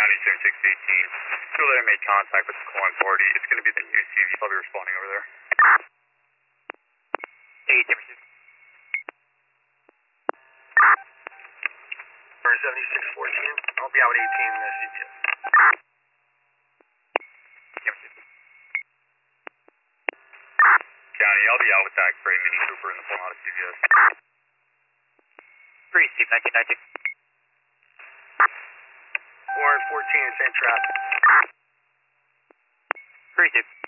County 7618. Feel that I made contact with the calling party. It's going to be the new CV. I'll be responding over there. Hey, Timothy. 7614. I'll be out 18 CT. County, I'll be out with that gray Mini Cooper in the Pomona CVS. Free, Steve, 1990. Warren 14, same traffic. Free, Steve.